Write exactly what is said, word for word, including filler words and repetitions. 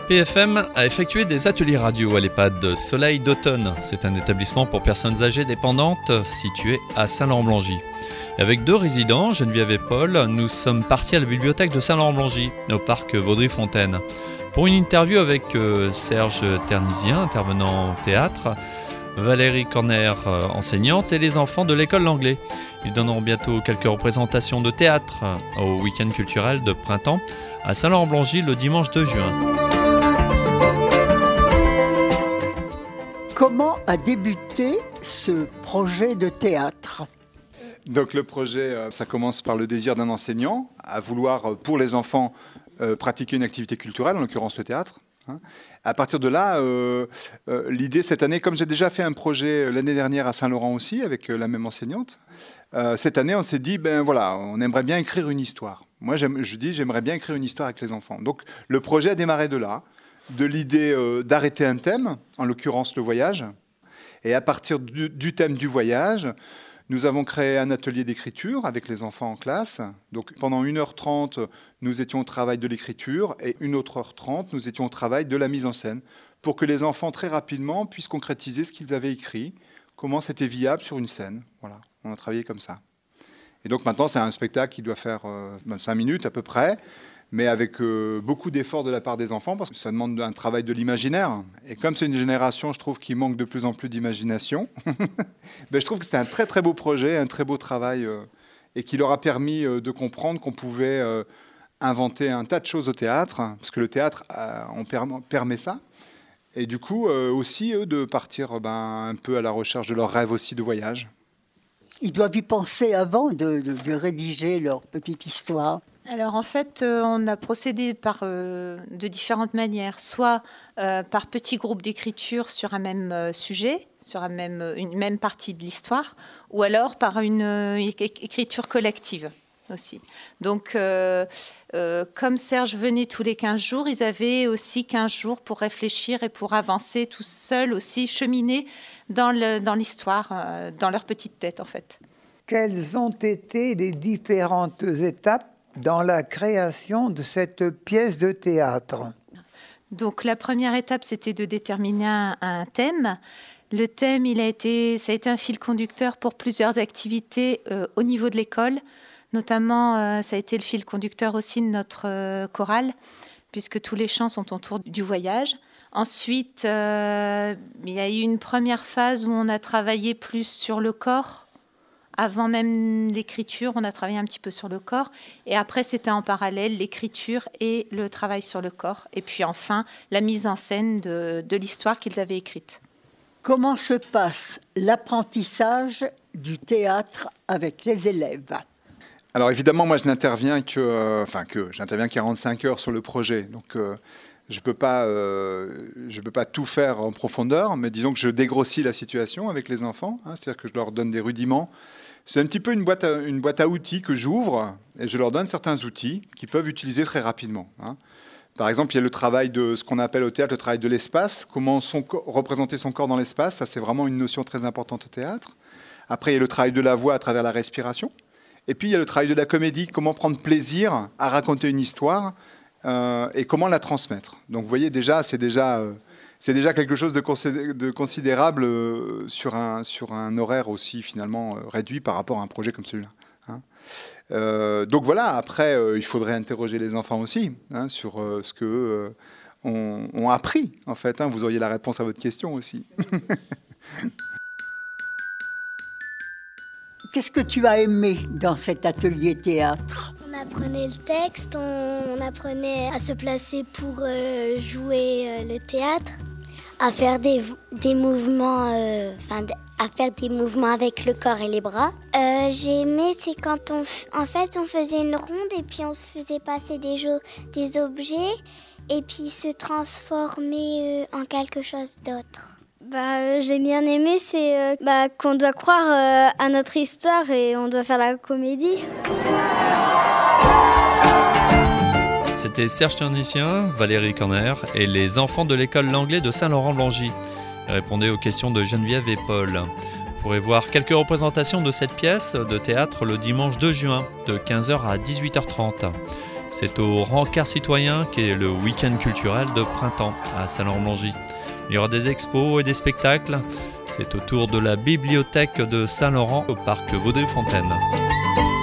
P F M a effectué des ateliers radio à l'EHPAD Soleil d'Automne. C'est un établissement pour personnes âgées dépendantes situé à Saint-Laurent-Blangy. Avec deux résidents, Geneviève et Paul, nous sommes partis à la bibliothèque de Saint-Laurent-Blangy, au parc Vaudry-Fontaine, pour une interview avec Serge Ternisien, intervenant au théâtre, Valérie Corner, enseignante, et les enfants de l'école Langlais. Ils donneront bientôt quelques représentations de théâtre au week-end culturel de printemps à Saint-Laurent-Blangy le dimanche deux juin. Comment a débuté ce projet de théâtre ? Donc le projet, ça commence par le désir d'un enseignant à vouloir, pour les enfants, euh, pratiquer une activité culturelle, en l'occurrence le théâtre. Hein. À partir de là, euh, euh, l'idée cette année, comme j'ai déjà fait un projet l'année dernière à Saint-Laurent aussi, avec euh, la même enseignante, euh, cette année on s'est dit, ben voilà, on aimerait bien écrire une histoire. Moi j'aime, je dis, j'aimerais bien écrire une histoire avec les enfants. Donc le projet a démarré de là, de l'idée euh, d'arrêter un thème, en l'occurrence le voyage. Et à partir du, du thème du voyage, nous avons créé un atelier d'écriture avec les enfants en classe. Donc pendant une heure trente, nous étions au travail de l'écriture et une autre heure trente, nous étions au travail de la mise en scène pour que les enfants très rapidement puissent concrétiser ce qu'ils avaient écrit, comment c'était viable sur une scène. Voilà, on a travaillé comme ça. Et donc maintenant, c'est un spectacle qui doit faire euh, vingt-cinq minutes à peu près, mais avec euh, beaucoup d'efforts de la part des enfants, parce que ça demande un travail de l'imaginaire. Et comme c'est une génération, je trouve, qui manque de plus en plus d'imagination, ben, je trouve que c'était un très très beau projet, un très beau travail, euh, et qui leur a permis euh, de comprendre qu'on pouvait euh, inventer un tas de choses au théâtre, parce que le théâtre, euh, on per- permet ça. Et du coup, euh, aussi, eux, de partir ben, un peu à la recherche de leurs rêves aussi de voyage. Ils doivent y penser avant de, de, de rédiger leur petite histoire. Alors en fait, euh, on a procédé par, euh, de différentes manières, soit euh, par petits groupes d'écriture sur un même euh, sujet, sur un même, une même partie de l'histoire, ou alors par une euh, écriture collective aussi. Donc euh, euh, comme Serge venait tous les quinze jours, ils avaient aussi quinze jours pour réfléchir et pour avancer tout seuls aussi, cheminer dans, le, dans l'histoire, euh, dans leur petite tête en fait. Quelles ont été les différentes étapes dans la création de cette pièce de théâtre? Donc la première étape, c'était de déterminer un, un thème. Le thème, il a été, ça a été un fil conducteur pour plusieurs activités euh, au niveau de l'école. Notamment, euh, ça a été le fil conducteur aussi de notre euh, chorale, puisque tous les chants sont autour du voyage. Ensuite, euh, il y a eu une première phase où on a travaillé plus sur le corps. Avant même l'écriture, on a travaillé un petit peu sur le corps. Et après, c'était en parallèle l'écriture et le travail sur le corps. Et puis enfin, la mise en scène de, de l'histoire qu'ils avaient écrite. Comment se passe l'apprentissage du théâtre avec les élèves ? Alors évidemment, moi je n'interviens que, euh, enfin que, j'interviens quarante-cinq heures sur le projet. Donc euh, je ne peux pas, euh, je peux pas tout faire en profondeur, mais disons que je dégrossis la situation avec les enfants. Hein, c'est-à-dire que je leur donne des rudiments. C'est un petit peu une boîte à, une boîte à outils que j'ouvre et je leur donne certains outils qu'ils peuvent utiliser très rapidement. Hein. Par exemple, il y a le travail de ce qu'on appelle au théâtre le travail de l'espace. Comment son corps, représenter son corps dans l'espace, ça c'est vraiment une notion très importante au théâtre. Après, il y a le travail de la voix à travers la respiration. Et puis, il y a le travail de la comédie, comment prendre plaisir à raconter une histoire euh, et comment la transmettre. Donc, vous voyez, déjà, c'est déjà... Euh, C'est déjà quelque chose de, considé- de considérable euh, sur, un, sur un horaire aussi finalement euh, réduit par rapport à un projet comme celui-là. Hein. Euh, donc voilà, après, euh, il faudrait interroger les enfants aussi hein, sur euh, ce qu'eux euh, ont, ont appris, en fait. Hein. Vous auriez la réponse à votre question aussi. Qu'est-ce que tu as aimé dans cet atelier théâtre ? On apprenait le texte, on, on apprenait à se placer pour euh, jouer euh, le théâtre, à faire des, des mouvements, euh, enfin, à faire des mouvements avec le corps et les bras. Euh, j'ai aimé, c'est quand on, f- en fait, on faisait une ronde et puis on se faisait passer des, jo- des objets et puis se transformer euh, en quelque chose d'autre. Bah, euh, j'ai bien aimé, c'est euh, bah, qu'on doit croire euh, à notre histoire et on doit faire la comédie. C'était Serge Ternisien, Valérie Corner et les enfants de l'école Langlais de Saint-Laurent-Blangy. Ils répondaient aux questions de Geneviève et Paul. Vous pourrez voir quelques représentations de cette pièce de théâtre le dimanche deux juin, de quinze heures à dix-huit heures trente. C'est au Rencard Citoyen qui est le week-end culturel de printemps à Saint-Laurent-Blangy. Il y aura des expos et des spectacles. C'est autour de la bibliothèque de Saint-Laurent au parc Vaudreuil-Fontaine.